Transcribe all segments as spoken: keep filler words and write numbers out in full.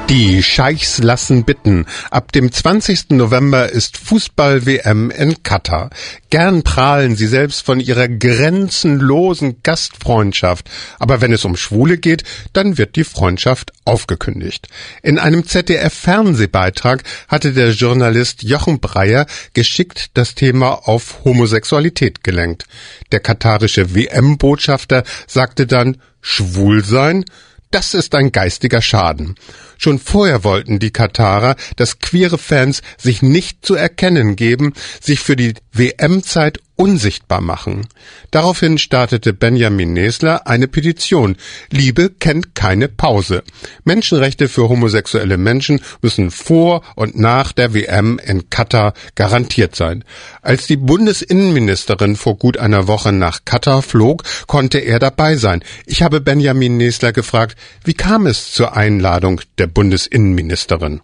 Die Scheichs lassen bitten. Ab dem zwanzigsten November ist Fußball-W M in Katar. Gern prahlen sie selbst von ihrer grenzenlosen Gastfreundschaft. Aber wenn es um Schwule geht, dann wird die Freundschaft aufgekündigt. In einem Z D F-Fernsehbeitrag hatte der Journalist Jochen Breyer geschickt das Thema auf Homosexualität gelenkt. Der katarische W M-Botschafter sagte dann, schwul sein? Das ist ein geistiger Schaden. Schon vorher wollten die Katarer, dass queere Fans sich nicht zu erkennen geben, sich für die W M-Zeit unsichtbar machen. Daraufhin startete Benjamin Nesler eine Petition. Liebe kennt keine Pause. Menschenrechte für homosexuelle Menschen müssen vor und nach der W M in Katar garantiert sein. Als die Bundesinnenministerin vor gut einer Woche nach Katar flog, konnte er dabei sein. Ich habe Benjamin Nesler gefragt, wie kam es zur Einladung der Bundesinnenministerin?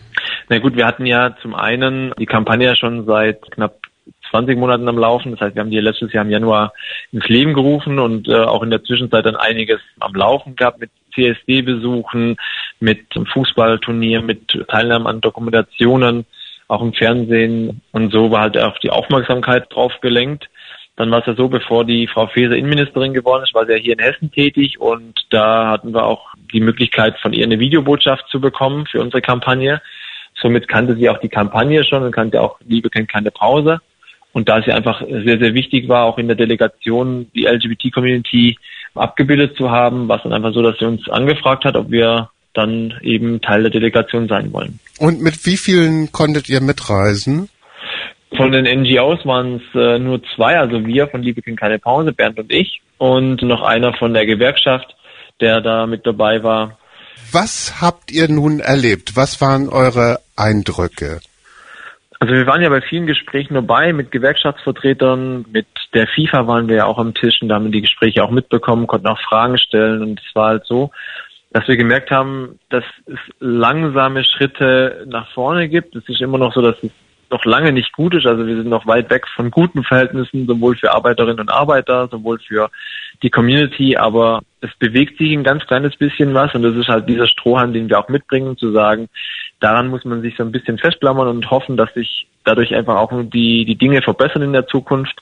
Na gut, wir hatten ja zum einen die Kampagne ja schon seit knapp zwanzig Monaten am Laufen. Das heißt, wir haben die letztes Jahr im Januar ins Leben gerufen und äh, auch in der Zwischenzeit dann einiges am Laufen gehabt mit C S D-Besuchen, mit Fußballturnier, mit Teilnahmen an Dokumentationen, auch im Fernsehen. Und so war halt auch die Aufmerksamkeit drauf gelenkt. Dann war es ja so, bevor die Frau Faeser Innenministerin geworden ist, war sie ja hier in Hessen tätig und da hatten wir auch die Möglichkeit, von ihr eine Videobotschaft zu bekommen für unsere Kampagne. Somit kannte sie auch die Kampagne schon und kannte auch Liebe kennt keine Pause. Und da sie einfach sehr, sehr wichtig war, auch in der Delegation die L G B T-Community abgebildet zu haben, war es dann einfach so, dass sie uns angefragt hat, ob wir dann eben Teil der Delegation sein wollen. Und mit wie vielen konntet ihr mitreisen? Von den N G Os waren es äh, nur zwei, also wir von Liebe kennt keine Pause, Bernd und ich, und noch einer von der Gewerkschaft, der da mit dabei war. Was habt ihr nun erlebt? Was waren eure Eindrücke? Also wir waren ja bei vielen Gesprächen dabei mit Gewerkschaftsvertretern, mit der FIFA waren wir ja auch am Tisch und da haben wir die Gespräche auch mitbekommen, konnten auch Fragen stellen und es war halt so, dass wir gemerkt haben, dass es langsame Schritte nach vorne gibt. Es ist immer noch so, dass es noch lange nicht gut ist. Also wir sind noch weit weg von guten Verhältnissen, sowohl für Arbeiterinnen und Arbeiter, sowohl für die Community, aber es bewegt sich ein ganz kleines bisschen was und das ist halt dieser Strohhalm, den wir auch mitbringen, zu sagen, daran muss man sich so ein bisschen festklammern und hoffen, dass sich dadurch einfach auch die, die Dinge verbessern in der Zukunft.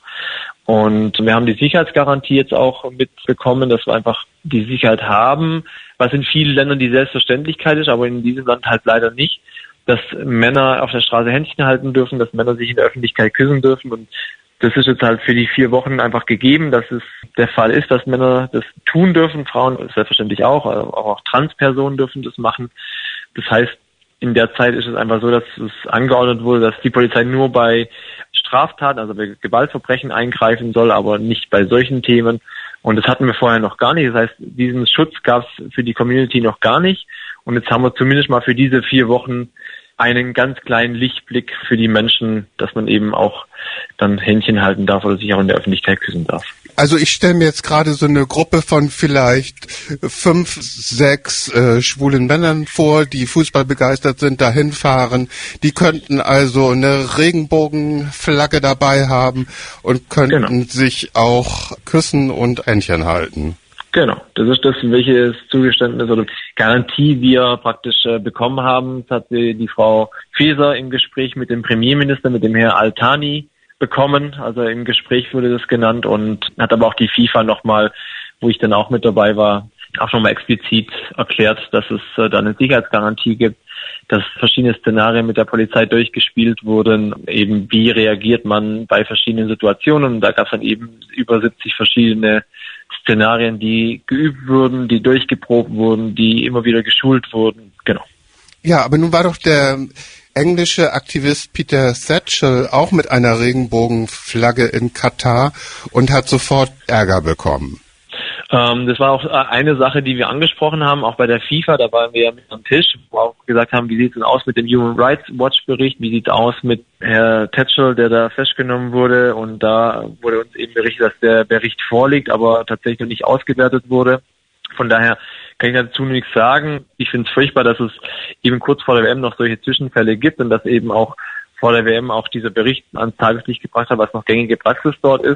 Und wir haben die Sicherheitsgarantie jetzt auch mitbekommen, dass wir einfach die Sicherheit haben, was in vielen Ländern die Selbstverständlichkeit ist, aber in diesem Land halt leider nicht, dass Männer auf der Straße Händchen halten dürfen, dass Männer sich in der Öffentlichkeit küssen dürfen und das ist jetzt halt für die vier Wochen einfach gegeben, dass es der Fall ist, dass Männer das tun dürfen, Frauen selbstverständlich auch, auch, auch Transpersonen dürfen das machen. Das heißt, in der Zeit ist es einfach so, dass es angeordnet wurde, dass die Polizei nur bei Straftaten, also bei Gewaltverbrechen eingreifen soll, aber nicht bei solchen Themen. Und das hatten wir vorher noch gar nicht. Das heißt, diesen Schutz gab es für die Community noch gar nicht. Und jetzt haben wir zumindest mal für diese vier Wochen einen ganz kleinen Lichtblick für die Menschen, dass man eben auch dann Händchen halten darf oder sich auch in der Öffentlichkeit küssen darf. Also ich stelle mir jetzt gerade so eine Gruppe von vielleicht fünf, sechs äh, schwulen Männern vor, die Fußball begeistert sind, dahin fahren. Die könnten also eine Regenbogenflagge dabei haben und könnten genau. sich auch küssen und Händchen halten. Genau, das ist das, welches Zugeständnis oder Garantie wir praktisch äh, bekommen haben. Das hat die, die Frau Faeser im Gespräch mit dem Premierminister, mit dem Herrn Al-Thani bekommen. Also im Gespräch wurde das genannt und hat aber auch die FIFA nochmal, wo ich dann auch mit dabei war, auch nochmal explizit erklärt, dass es äh, da eine Sicherheitsgarantie gibt, dass verschiedene Szenarien mit der Polizei durchgespielt wurden, eben wie reagiert man bei verschiedenen Situationen. Und da gab es dann eben über siebzig verschiedene Szenarien, die geübt wurden, die durchgeprobt wurden, die immer wieder geschult wurden. Genau. Ja, aber nun war doch der englische Aktivist Peter Satchel auch mit einer Regenbogenflagge in Katar und hat sofort Ärger bekommen. Ähm, das war auch eine Sache, die wir angesprochen haben, auch bei der FIFA, da waren wir ja mit am Tisch, wo wir auch gesagt haben, wie sieht es denn aus mit dem Human Rights Watch Bericht, wie sieht es aus mit Herr Tetschel, der da festgenommen wurde, und da wurde uns eben berichtet, dass der Bericht vorliegt, aber tatsächlich noch nicht ausgewertet wurde. Von daher kann ich dazu nichts sagen. Ich finde es furchtbar, dass es eben kurz vor der W M noch solche Zwischenfälle gibt und dass eben auch vor der W M auch dieser Bericht ans Tageslicht gebracht hat, was noch gängige Praxis dort ist.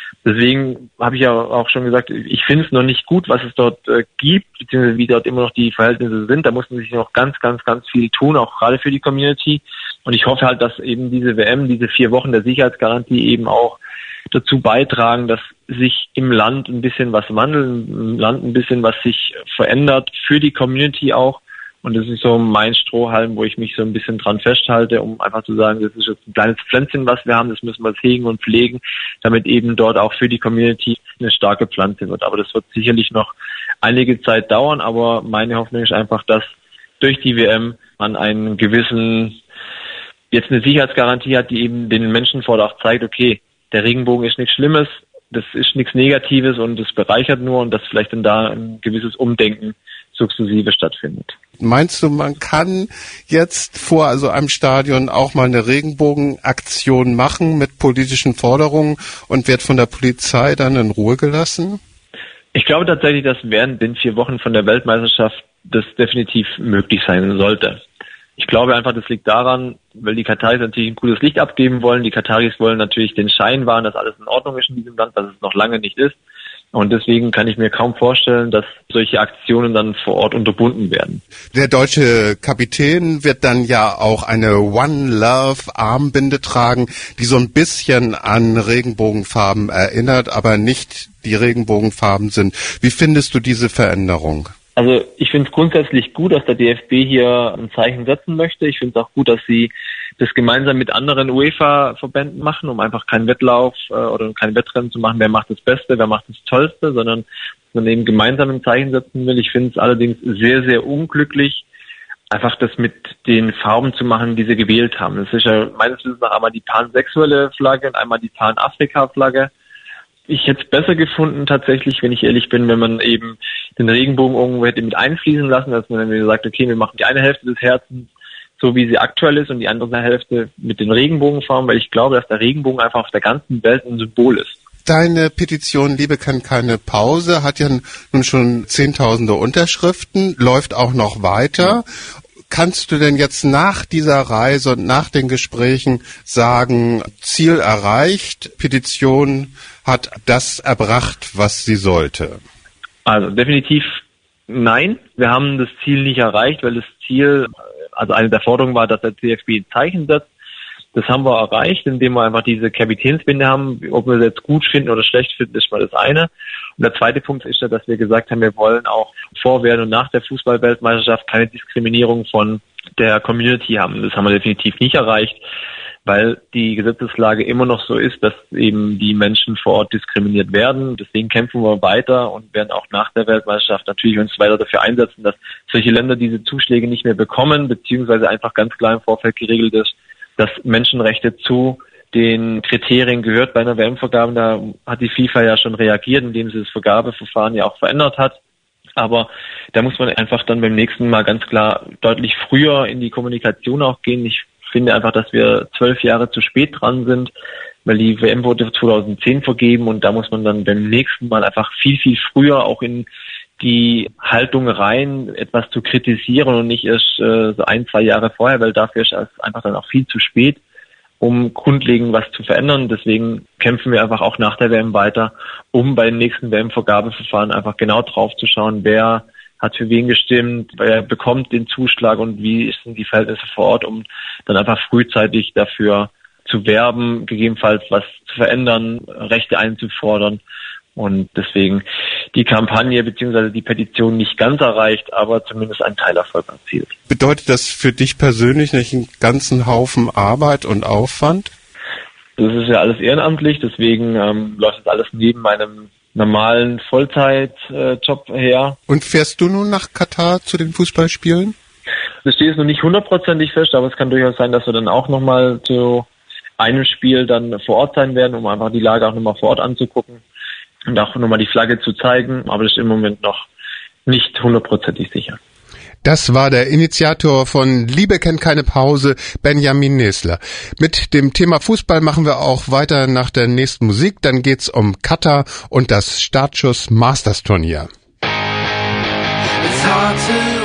Deswegen habe ich ja auch schon gesagt, ich finde es noch nicht gut, was es dort äh, gibt, beziehungsweise wie dort immer noch die Verhältnisse sind. Da muss man sich noch ganz, ganz, ganz viel tun, auch gerade für die Community. Und ich hoffe halt, dass eben diese W M, diese vier Wochen der Sicherheitsgarantie eben auch dazu beitragen, dass sich im Land ein bisschen was wandelt, im Land ein bisschen was sich verändert, für die Community auch. Und das ist so mein Strohhalm, wo ich mich so ein bisschen dran festhalte, um einfach zu sagen, das ist jetzt ein kleines Pflänzchen, was wir haben, das müssen wir hegen und pflegen, damit eben dort auch für die Community eine starke Pflanze wird. Aber das wird sicherlich noch einige Zeit dauern, aber meine Hoffnung ist einfach, dass durch die W M man einen gewissen, jetzt eine Sicherheitsgarantie hat, die eben den Menschen vor Ort auch zeigt, okay, der Regenbogen ist nichts Schlimmes, das ist nichts Negatives und es bereichert nur und dass vielleicht dann da ein gewisses Umdenken sukzessive stattfindet. Meinst du, man kann jetzt vor also einem Stadion auch mal eine Regenbogenaktion machen mit politischen Forderungen und wird von der Polizei dann in Ruhe gelassen? Ich glaube tatsächlich, dass während den vier Wochen von der Weltmeisterschaft das definitiv möglich sein sollte. Ich glaube einfach, das liegt daran, weil die Kataris natürlich ein gutes Licht abgeben wollen. Die Kataris wollen natürlich den Schein wahren, dass alles in Ordnung ist in diesem Land, was es noch lange nicht ist. Und deswegen kann ich mir kaum vorstellen, dass solche Aktionen dann vor Ort unterbunden werden. Der deutsche Kapitän wird dann ja auch eine One Love Armbinde tragen, die so ein bisschen an Regenbogenfarben erinnert, aber nicht die Regenbogenfarben sind. Wie findest du diese Veränderung? Also ich finde es grundsätzlich gut, dass der D F B hier ein Zeichen setzen möchte. Ich finde es auch gut, dass sie das gemeinsam mit anderen UEFA-Verbänden machen, um einfach keinen Wettlauf äh, oder kein Wettrennen zu machen, wer macht das Beste, wer macht das Tollste, sondern man eben gemeinsam ein Zeichen setzen will. Ich finde es allerdings sehr, sehr unglücklich, einfach das mit den Farben zu machen, die sie gewählt haben. Das ist ja meines Wissens nach einmal die pansexuelle Flagge und einmal die Pan-Afrika-Flagge. Ich hätte es besser gefunden tatsächlich, wenn ich ehrlich bin, wenn man eben den Regenbogen irgendwo hätte mit einfließen lassen, dass man dann wieder sagt, okay, wir machen die eine Hälfte des Herzens so, wie sie aktuell ist und die andere Hälfte mit den Regenbogenfarben, weil ich glaube, dass der Regenbogen einfach auf der ganzen Welt ein Symbol ist. Deine Petition Liebe kennt keine Pause hat ja nun schon Zehntausende Unterschriften, läuft auch noch weiter. Kannst du denn jetzt nach dieser Reise und nach den Gesprächen sagen, Ziel erreicht, Petition hat das erbracht, was sie sollte? Also definitiv nein. Wir haben das Ziel nicht erreicht, weil das Ziel, also eine der Forderungen war, dass der D F B ein Zeichen setzt. Das haben wir erreicht, indem wir einfach diese Kapitänsbinde haben. Ob wir das jetzt gut finden oder schlecht finden, ist mal das eine. Und der zweite Punkt ist ja, dass wir gesagt haben, wir wollen auch vor, während und nach der Fußball-Weltmeisterschaft keine Diskriminierung von der Community haben. Das haben wir definitiv nicht erreicht, weil die Gesetzeslage immer noch so ist, dass eben die Menschen vor Ort diskriminiert werden. Deswegen kämpfen wir weiter und werden auch nach der Weltmeisterschaft natürlich uns weiter dafür einsetzen, dass solche Länder diese Zuschläge nicht mehr bekommen, beziehungsweise einfach ganz klar im Vorfeld geregelt ist, dass Menschenrechte zu den Kriterien gehört bei einer W M-Vergabe. Da hat die FIFA ja schon reagiert, indem sie das Vergabeverfahren ja auch verändert hat. Aber da muss man einfach dann beim nächsten Mal ganz klar deutlich früher in die Kommunikation auch gehen. Ich finde einfach, dass wir zwölf Jahre zu spät dran sind, weil die W M wurde zweitausendzehn vergeben und da muss man dann beim nächsten Mal einfach viel, viel früher auch in die Haltung rein, etwas zu kritisieren und nicht erst äh, so ein, zwei Jahre vorher, weil dafür ist es einfach dann auch viel zu spät, um grundlegend was zu verändern. Deswegen kämpfen wir einfach auch nach der W M weiter, um bei den nächsten W M-Vergabeverfahren einfach genau drauf zu schauen, wer hat für wen gestimmt, wer bekommt den Zuschlag und wie sind die Verhältnisse vor Ort, um dann einfach frühzeitig dafür zu werben, gegebenenfalls was zu verändern, Rechte einzufordern. Und deswegen die Kampagne bzw. die Petition nicht ganz erreicht, aber zumindest ein Teilerfolg erzielt. Bedeutet das für dich persönlich nicht einen ganzen Haufen Arbeit und Aufwand? Das ist ja alles ehrenamtlich, deswegen ähm, läuft das alles neben meinem normalen Vollzeitjob äh, her. Und fährst du nun nach Katar zu den Fußballspielen? Das steht jetzt noch nicht hundertprozentig fest, aber es kann durchaus sein, dass wir dann auch nochmal zu einem Spiel dann vor Ort sein werden, um einfach die Lage auch nochmal vor Ort anzugucken. Und auch nochmal die Flagge zu zeigen, aber das ist im Moment noch nicht hundertprozentig sicher. Das war der Initiator von Liebe kennt keine Pause, Benjamin Nesler. Mit dem Thema Fußball machen wir auch weiter nach der nächsten Musik. Dann geht's um Katar und das Startschuss Masters Turnier. It's hard to